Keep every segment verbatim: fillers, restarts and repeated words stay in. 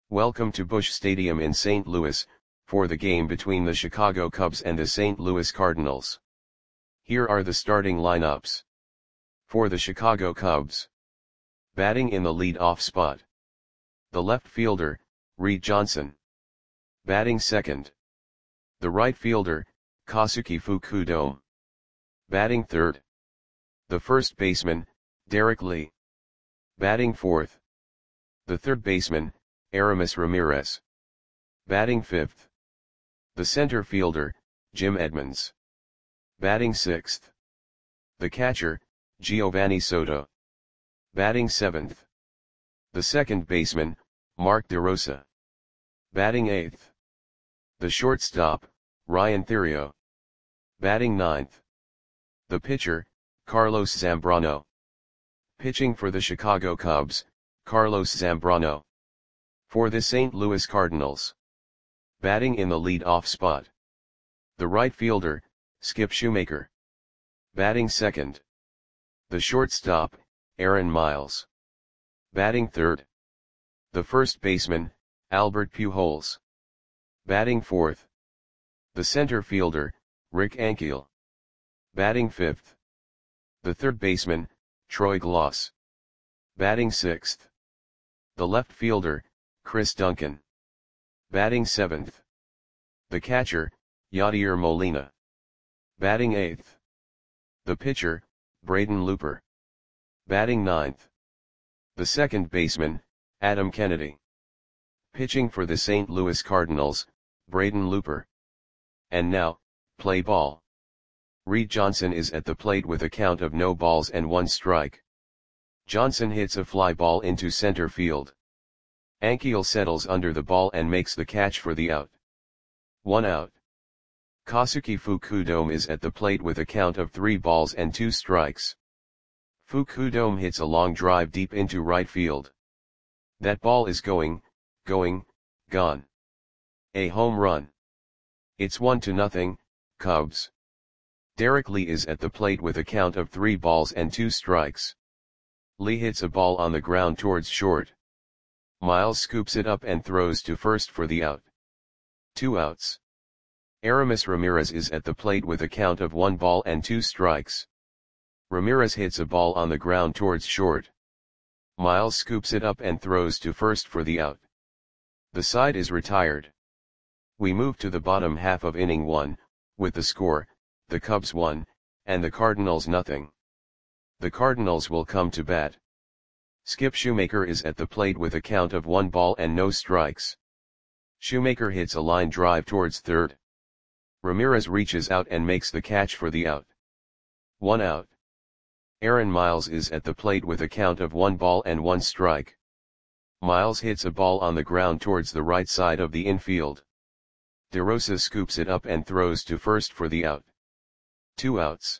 Welcome to Busch Stadium in Saint Louis, for the game between the Chicago Cubs and the Saint Louis Cardinals. Here are the starting lineups. For the Chicago Cubs. Batting in the lead-off spot. The left fielder, Reed Johnson. Batting second. The right fielder, Kosuke Fukudome. Batting third. The first baseman, Derek Lee. Batting fourth. The third baseman, Aramis Ramirez. Batting fifth. The center fielder, Jim Edmonds. Batting sixth. The catcher, Giovanni Soto. Batting seventh. The second baseman, Mark DeRosa. Batting eighth. The shortstop, Ryan Theriot. Batting ninth. The pitcher, Carlos Zambrano. Pitching for the Chicago Cubs, Carlos Zambrano. For the Saint Louis Cardinals. Batting in the lead-off spot. The right fielder, Skip Shoemaker. Batting second. The shortstop, Aaron Miles. Batting third. The first baseman, Albert Pujols. Batting fourth. The center fielder, Rick Ankiel. Batting fifth. The third baseman, Troy Glaus. Batting sixth. The left fielder, Chris Duncan. Batting seventh. The catcher, Yadier Molina. Batting eighth. The pitcher, Braden Looper. Batting ninth. The second baseman, Adam Kennedy. Pitching for the Saint Louis Cardinals, Braden Looper. And now, play ball. Reed Johnson is at the plate with a count of no balls and one strike. Johnson hits a fly ball into center field. Ankiel settles under the ball and makes the catch for the out. One out. Kosuke Fukudome is at the plate with a count of three balls and two strikes. Fukudome hits a long drive deep into right field. That ball is going, going, gone. A home run. It's one to nothing, Cubs. Derek Lee is at the plate with a count of three balls and two strikes. Lee hits a ball on the ground towards short. Miles scoops it up and throws to first for the out. Two outs. Aramis Ramirez is at the plate with a count of one ball and two strikes. Ramirez hits a ball on the ground towards short. Miles scoops it up and throws to first for the out. The side is retired. We move to the bottom half of inning one, with the score, the Cubs one, and the Cardinals nothing. The Cardinals will come to bat. Skip Shoemaker is at the plate with a count of one ball and no strikes. Shoemaker hits a line drive towards third. Ramirez reaches out and makes the catch for the out. One out. Aaron Miles is at the plate with a count of one ball and one strike. Miles hits a ball on the ground towards the right side of the infield. DeRosa scoops it up and throws to first for the out. Two outs.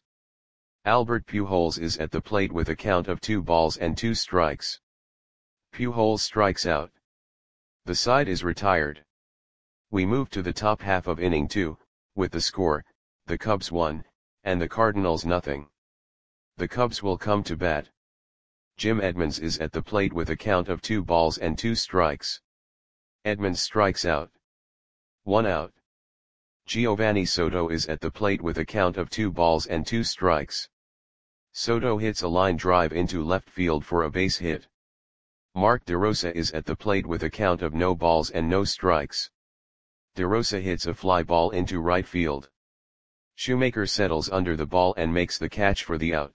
Albert Pujols is at the plate with a count of two balls and two strikes. Pujols strikes out. The side is retired. We move to the top half of inning two, with the score, the Cubs one, and the Cardinals nothing. The Cubs will come to bat. Jim Edmonds is at the plate with a count of two balls and two strikes. Edmonds strikes out. One out. Giovanni Soto is at the plate with a count of two balls and two strikes. Soto hits a line drive into left field for a base hit. Mark DeRosa is at the plate with a count of no balls and no strikes. DeRosa hits a fly ball into right field. Shoemaker settles under the ball and makes the catch for the out.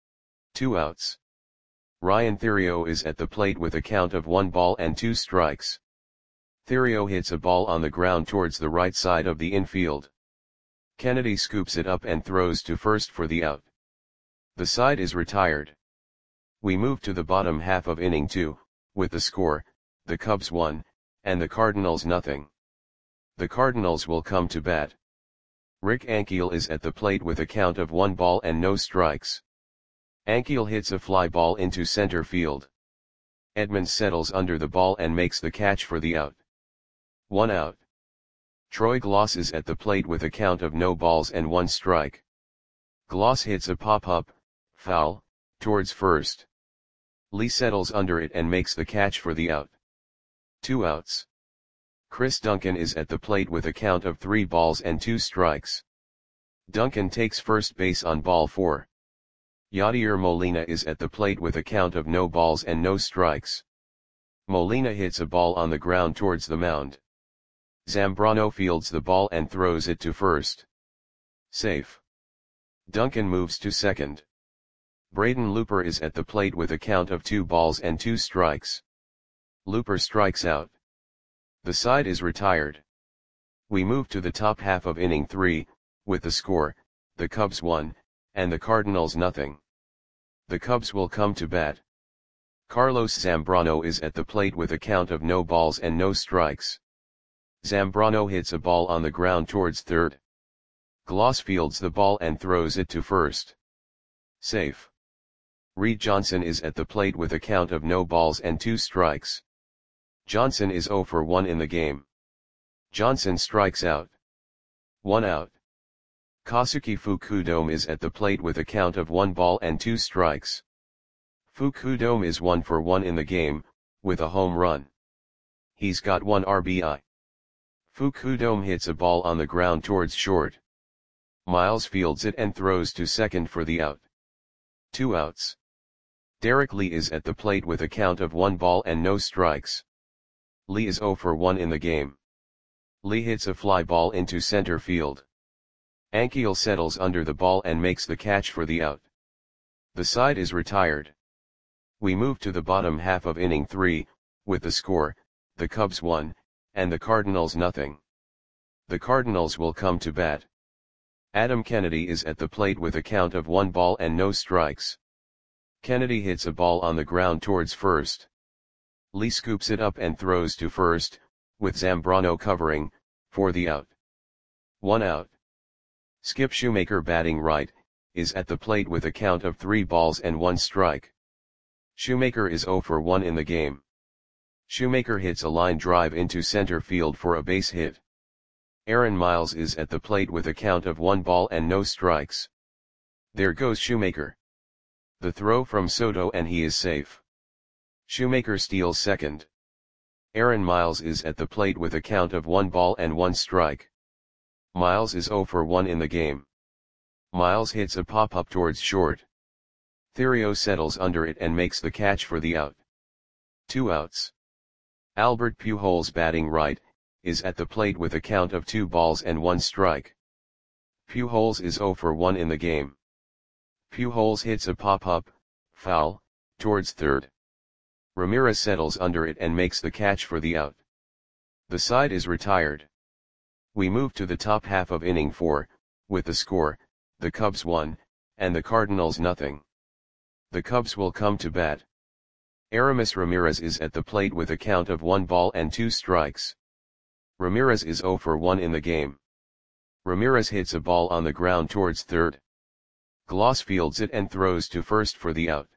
Two outs. Ryan Theriot is at the plate with a count of one ball and two strikes. Theriot hits a ball on the ground towards the right side of the infield. Kennedy scoops it up and throws to first for the out. The side is retired. We move to the bottom half of inning two, with the score, the Cubs one, and the Cardinals nothing. The Cardinals will come to bat. Rick Ankiel is at the plate with a count of one ball and no strikes. Ankiel hits a fly ball into center field. Edmonds settles under the ball and makes the catch for the out. One out. Troy Glaus is at the plate with a count of no balls and one strike. Glaus hits a pop-up, foul, towards first. Lee settles under it and makes the catch for the out. Two outs. Chris Duncan is at the plate with a count of three balls and two strikes. Duncan takes first base on ball four. Yadier Molina is at the plate with a count of no balls and no strikes. Molina hits a ball on the ground towards the mound. Zambrano fields the ball and throws it to first. Safe. Duncan moves to second. Braden Looper is at the plate with a count of two balls and two strikes. Looper strikes out. The side is retired. We move to the top half of inning three, with the score, the Cubs one, and the Cardinals nothing. The Cubs will come to bat. Carlos Zambrano is at the plate with a count of no balls and no strikes. Zambrano hits a ball on the ground towards third. Gloss fields the ball and throws it to first. Safe. Reed Johnson is at the plate with a count of no balls and two strikes. Johnson is oh for one in the game. Johnson strikes out. One out. Kazuki Fukudome is at the plate with a count of one ball and two strikes. Fukudome is one for one in the game, with a home run. He's got one R B I. Fukudome hits a ball on the ground towards short. Miles fields it and throws to second for the out. Two outs. Derek Lee is at the plate with a count of one ball and no strikes. Lee is oh for one in the game. Lee hits a fly ball into center field. Ankiel settles under the ball and makes the catch for the out. The side is retired. We move to the bottom half of inning three, with the score, the Cubs one, and the Cardinals nothing. The Cardinals will come to bat. Adam Kennedy is at the plate with a count of one ball and no strikes. Kennedy hits a ball on the ground towards first. Lee scoops it up and throws to first, with Zambrano covering, for the out. One out. Skip Shoemaker, batting right, is at the plate with a count of three balls and one strike. Shoemaker is oh for one in the game. Shoemaker hits a line drive into center field for a base hit. Aaron Miles is at the plate with a count of one ball and no strikes. There goes Shoemaker. The throw from Soto and he is safe. Shoemaker steals second. Aaron Miles is at the plate with a count of one ball and one strike. Miles is oh for one in the game. Miles hits a pop-up towards short. Theriot settles under it and makes the catch for the out. Two outs. Albert Pujols, batting right, is at the plate with a count of two balls and one strike. Pujols is oh for one in the game. Pujols hits a pop-up, foul, towards third. Ramirez settles under it and makes the catch for the out. The side is retired. We move to the top half of inning four, with the score, the Cubs one, and the Cardinals nothing. The Cubs will come to bat. Aramis Ramirez is at the plate with a count of one ball and two strikes. Ramirez is oh for one in the game. Ramirez hits a ball on the ground towards third. Gloss fields it and throws to first for the out.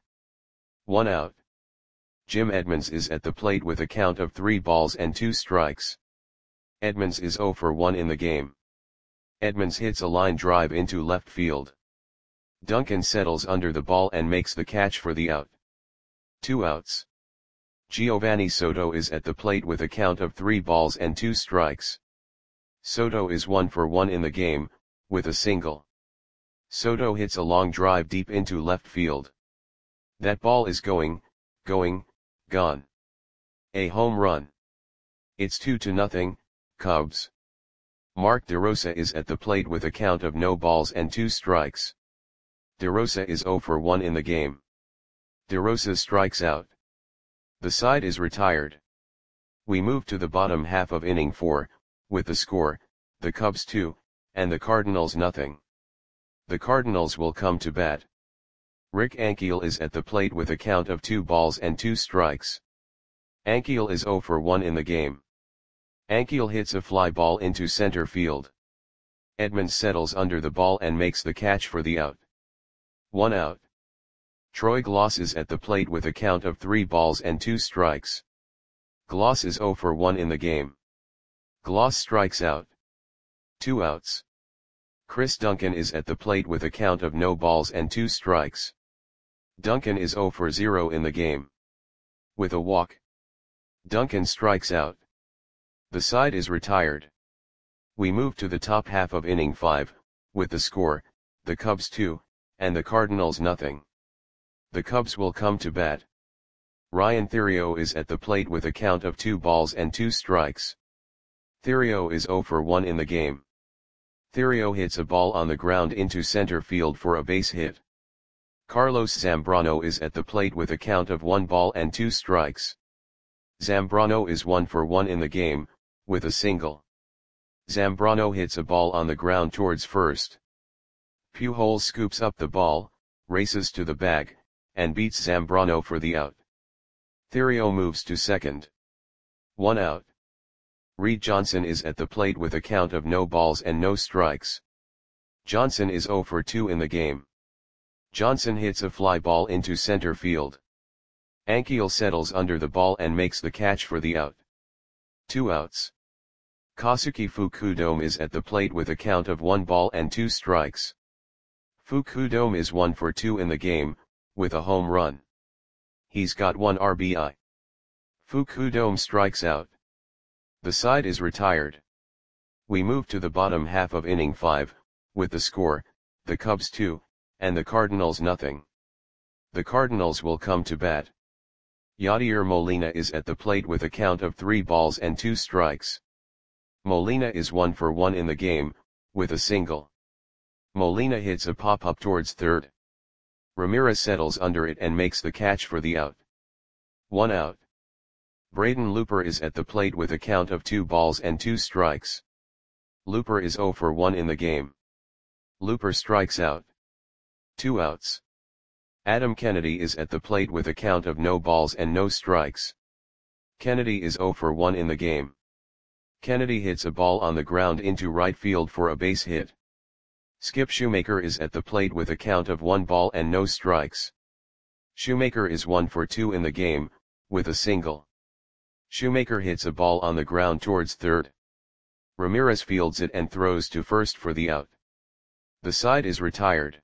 One out. Jim Edmonds is at the plate with a count of three balls and two strikes. Edmonds is oh for one in the game. Edmonds hits a line drive into left field. Duncan settles under the ball and makes the catch for the out. Two outs. Giovanni Soto is at the plate with a count of three balls and two strikes. Soto is one for one in the game, with a single. Soto hits a long drive deep into left field. That ball is going, going, gone. A home run. It's two to nothing, Cubs. Mark DeRosa is at the plate with a count of no balls and two strikes. DeRosa is oh for one in the game. DeRosa strikes out. The side is retired. We move to the bottom half of inning four, with the score, the Cubs two, and the Cardinals nothing. The Cardinals will come to bat. Rick Ankiel is at the plate with a count of two balls and two strikes. Ankiel is oh for one in the game. Ankiel hits a fly ball into center field. Edmonds settles under the ball and makes the catch for the out. One out. Troy Gloss is at the plate with a count of three balls and two strikes. Gloss is oh for one in the game. Gloss strikes out. Two outs. Chris Duncan is at the plate with a count of no balls and two strikes. Duncan is oh for zero in the game. With a walk. Duncan strikes out. The side is retired. We move to the top half of inning five, with the score, the Cubs two, and the Cardinals nothing. The Cubs will come to bat. Ryan Theriot is at the plate with a count of two balls and two strikes. Theriot is zero for one in the game. Theriot hits a ball on the ground into center field for a base hit. Carlos Zambrano is at the plate with a count of one ball and two strikes. Zambrano is one for one in the game, with a single. Zambrano hits a ball on the ground towards first. Pujols scoops up the ball, races to the bag, and beats Zambrano for the out. Theriot moves to second. One out. Reed Johnson is at the plate with a count of no balls and no strikes. Johnson is zero for two in the game. Johnson hits a fly ball into center field. Ankiel settles under the ball and makes the catch for the out. Two outs. Kosuke Fukudome is at the plate with a count of one ball and two strikes. Fukudome is one for two in the game, with a home run. He's got one R B I. Fukudome strikes out. The side is retired. We move to the bottom half of inning five, with the score, the Cubs two, and the Cardinals nothing. The Cardinals will come to bat. Yadier Molina is at the plate with a count of three balls and two strikes. Molina is one for one in the game, with a single. Molina hits a pop-up towards third. Ramirez settles under it and makes the catch for the out. One out. Braden Looper is at the plate with a count of two balls and two strikes. Looper is zero for one in the game. Looper strikes out. Two outs. Adam Kennedy is at the plate with a count of no balls and no strikes. Kennedy is zero for one in the game. Kennedy hits a ball on the ground into right field for a base hit. Skip Shoemaker is at the plate with a count of one ball and no strikes. Shoemaker is one for two in the game, with a single. Shoemaker hits a ball on the ground towards third. Ramirez fields it and throws to first for the out. The side is retired.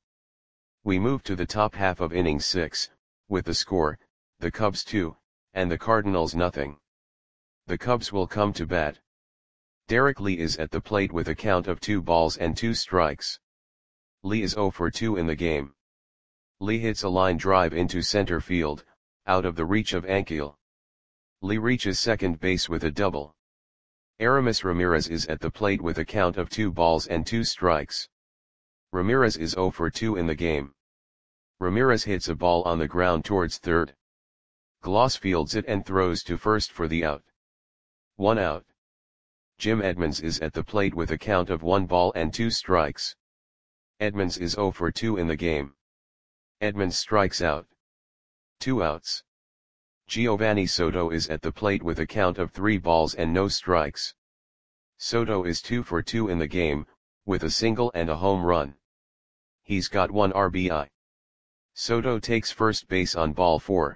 We move to the top half of inning six, with the score, the Cubs two, and the Cardinals nothing. The Cubs will come to bat. Derek Lee is at the plate with a count of two balls and two strikes. Lee is zero for two in the game. Lee hits a line drive into center field, out of the reach of Ankiel. Lee reaches second base with a double. Aramis Ramirez is at the plate with a count of two balls and two strikes. Ramirez is zero for two in the game. Ramirez hits a ball on the ground towards third. Gloss fields it and throws to first for the out. One out. Jim Edmonds is at the plate with a count of one ball and two strikes. Edmonds is zero for two in the game. Edmonds strikes out. Two outs. Giovanni Soto is at the plate with a count of three balls and no strikes. Soto is two for two in the game, with a single and a home run. He's got one R B I. Soto takes first base on ball four.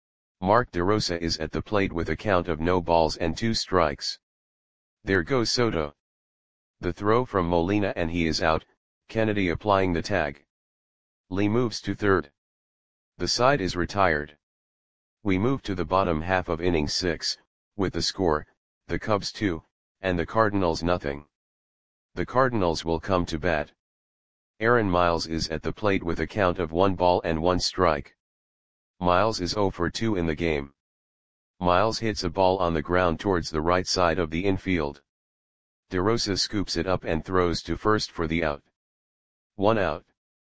Mark DeRosa is at the plate with a count of no balls and two strikes. There goes Soto. The throw from Molina and he is out, Kennedy applying the tag. Lee moves to third. The side is retired. We move to the bottom half of inning six, with the score, the Cubs two, and the Cardinals nothing. The Cardinals will come to bat. Aaron Miles is at the plate with a count of one ball and one strike. Miles is zero for two in the game. Miles hits a ball on the ground towards the right side of the infield. DeRosa scoops it up and throws to first for the out. One out.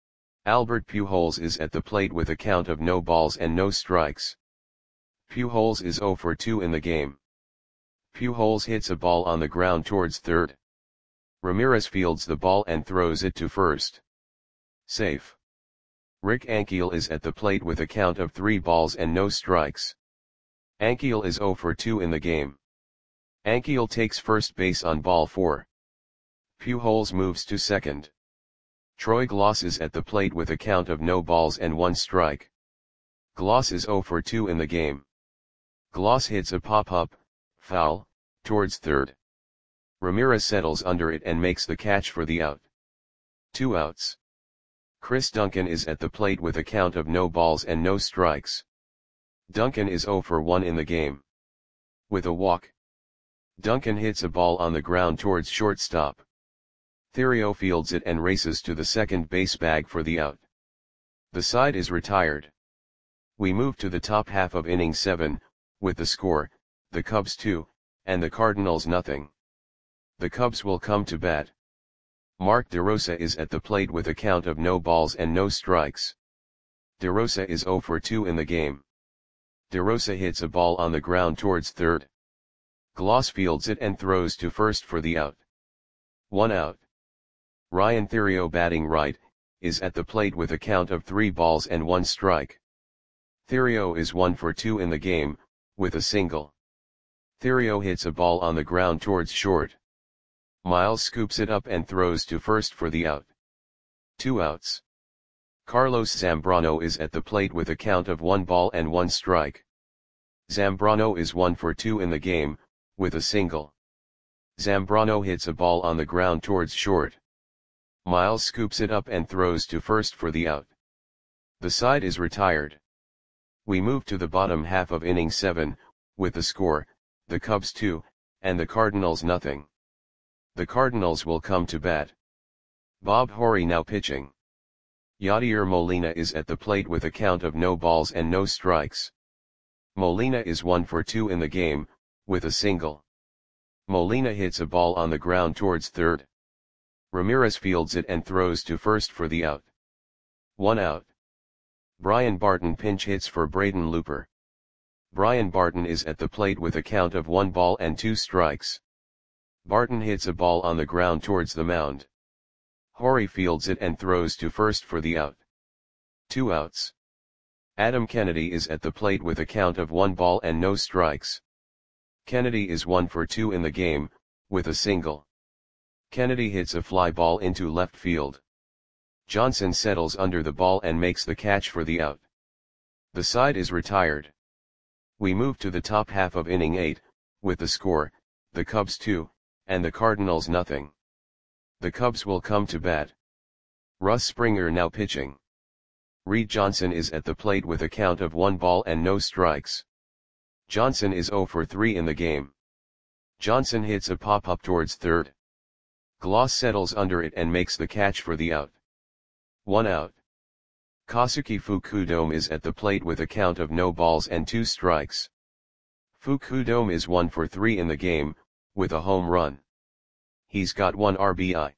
Albert Pujols is at the plate with a count of no balls and no strikes. Pujols is zero for two in the game. Pujols hits a ball on the ground towards third. Ramirez fields the ball and throws it to first. Safe. Rick Ankiel is at the plate with a count of three balls and no strikes. Ankiel is zero for two in the game. Ankiel takes first base on ball four. Pujols moves to second. Troy Gloss is at the plate with a count of no balls and one strike. Gloss is zero for two in the game. Gloss hits a pop-up, foul, towards third. Ramirez settles under it and makes the catch for the out. Two outs. Chris Duncan is at the plate with a count of no balls and no strikes. Duncan is zero for one in the game. With a walk, Duncan hits a ball on the ground towards shortstop. Theriot fields it and races to the second base bag for the out. The side is retired. We move to the top half of inning seven, with the score, the Cubs two, and the Cardinals nothing. The Cubs will come to bat. Mark DeRosa is at the plate with a count of no balls and no strikes. DeRosa is zero for two in the game. DeRosa hits a ball on the ground towards third. Gloss fields it and throws to first for the out. One out. Ryan Theriot, batting right, is at the plate with a count of three balls and one strike. Theriot is one for two in the game, with a single. Theriot hits a ball on the ground towards short. Miles scoops it up and throws to first for the out. Two outs. Carlos Zambrano is at the plate with a count of one ball and one strike. Zambrano is one for two in the game, with a single. Zambrano hits a ball on the ground towards short. Miles scoops it up and throws to first for the out. The side is retired. We move to the bottom half of inning seven, with the score, the Cubs two, and the Cardinals nothing. The Cardinals will come to bat. Bob Horry now pitching. Yadier Molina is at the plate with a count of no balls and no strikes. Molina is one for two in the game, with a single. Molina hits a ball on the ground towards third. Ramirez fields it and throws to first for the out. One out. Brian Barton pinch hits for Braden Looper. Brian Barton is at the plate with a count of one ball and two strikes. Barton hits a ball on the ground towards the mound. Horry fields it and throws to first for the out. Two outs. Adam Kennedy is at the plate with a count of one ball and no strikes. Kennedy is one for two in the game, with a single. Kennedy hits a fly ball into left field. Johnson settles under the ball and makes the catch for the out. The side is retired. We move to the top half of inning eight, with the score, the Cubs two, and the Cardinals nothing. The Cubs will come to bat. Russ Springer now pitching. Reed Johnson is at the plate with a count of one ball and no strikes. Johnson is zero for three in the game. Johnson hits a pop-up towards third. Gloss settles under it and makes the catch for the out. One out. Kosuke Fukudome is at the plate with a count of no balls and two strikes. Fukudome is one for three in the game, with a home run. He's got one R B I.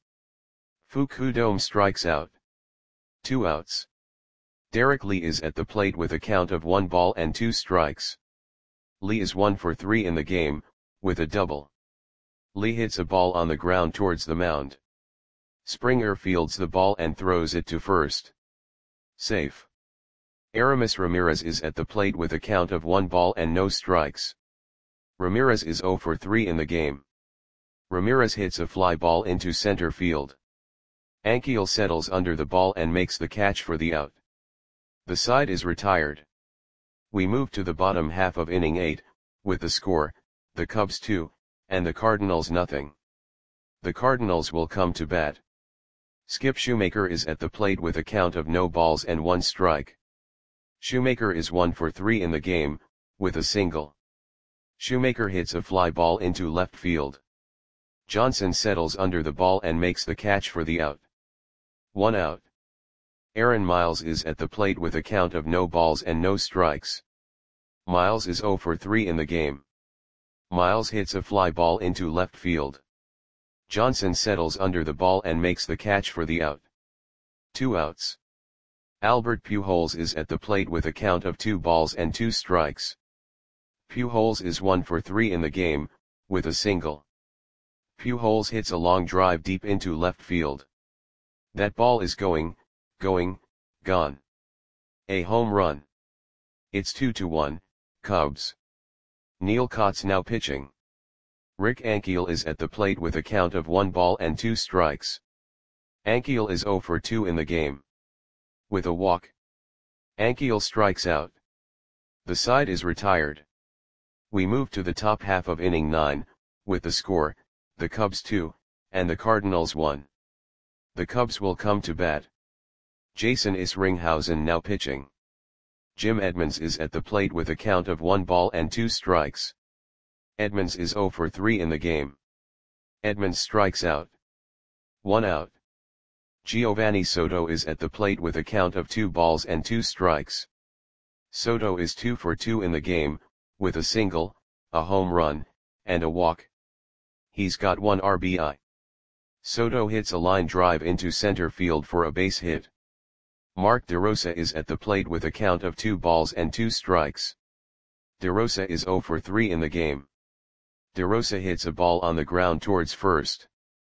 Fukudome strikes out. Two outs. Derek Lee is at the plate with a count of one ball and two strikes. Lee is one for three in the game, with a double. Lee hits a ball on the ground towards the mound. Springer fields the ball and throws it to first. Safe. Aramis Ramirez is at the plate with a count of one ball and no strikes. Ramirez is zero for three in the game. Ramirez hits a fly ball into center field. Ankiel settles under the ball and makes the catch for the out. The side is retired. We move to the bottom half of inning eight, with the score, the Cubs two, and the Cardinals nothing. The Cardinals will come to bat. Skip Shoemaker is at the plate with a count of no balls and one strike. Shoemaker is one for three in the game, with a single. Shoemaker hits a fly ball into left field. Johnson settles under the ball and makes the catch for the out. One out. Aaron Miles is at the plate with a count of no balls and no strikes. Miles is zero for three in the game. Miles hits a fly ball into left field. Johnson settles under the ball and makes the catch for the out. Two outs. Albert Pujols is at the plate with a count of two balls and two strikes. Pujols is one for three in the game, with a single. Pujols hits a long drive deep into left field. That ball is going, going, gone. A home run. It's two to one, Cubs. Neil Kotz now pitching. Rick Ankiel is at the plate with a count of one ball and two strikes. Ankiel is zero for two in the game. With a walk, Ankiel strikes out. The side is retired. We move to the top half of inning nine, with the score, the Cubs two, and the Cardinals one. The Cubs will come to bat. Jason Isringhausen now pitching. Jim Edmonds is at the plate with a count of one ball and two strikes. Edmonds is zero for three in the game. Edmonds strikes out. One out. Giovanni Soto is at the plate with a count of two balls and two strikes. Soto is two for two in the game, with a single, a home run, and a walk. He's got one R B I. Soto hits a line drive into center field for a base hit. Mark DeRosa is at the plate with a count of two balls and two strikes. DeRosa is zero for three in the game. DeRosa hits a ball on the ground towards first.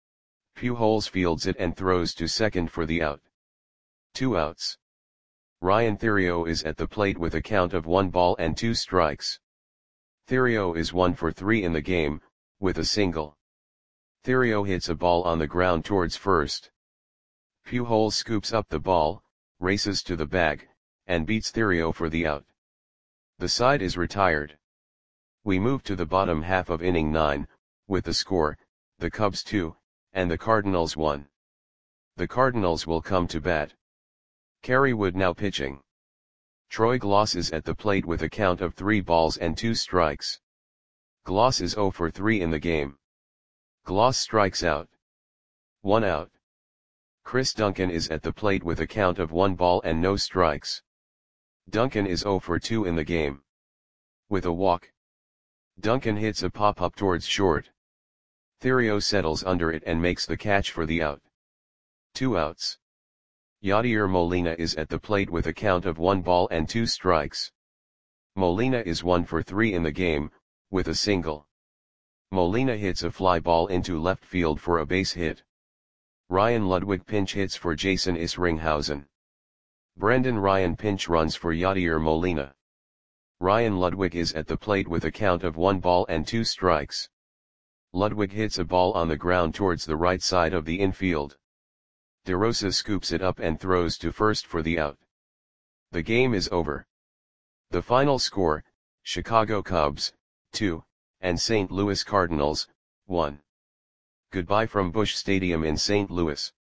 Pujols fields it and throws to second for the out. Two outs. Ryan Theriot is at the plate with a count of one ball and two strikes. Theriot is one for three in the game, with a single. Theriot hits a ball on the ground towards first. Pujols scoops up the ball, races to the bag, and beats Theriot for the out. The side is retired. We move to the bottom half of inning nine, with the score, the Cubs two, and the Cardinals one. The Cardinals will come to bat. Kerry Wood now pitching. Troy Glaus is at the plate with a count of three balls and two strikes. Glaus is zero for three in the game. Glaus strikes out. One out. Chris Duncan is at the plate with a count of one ball and no strikes. Duncan is zero for two in the game. With a walk. Duncan hits a pop-up towards short. Theriot settles under it and makes the catch for the out. Two outs. Yadier Molina is at the plate with a count of one ball and two strikes. Molina is one for three in the game, with a single. Molina hits a fly ball into left field for a base hit. Ryan Ludwig pinch hits for Jason Isringhausen. Brendan Ryan pinch runs for Yadier Molina. Ryan Ludwig is at the plate with a count of one ball and two strikes. Ludwig hits a ball on the ground towards the right side of the infield. DeRosa scoops it up and throws to first for the out. The game is over. The final score, Chicago Cubs, two, and Saint Louis Cardinals, one. Goodbye from Busch Stadium in Saint Louis.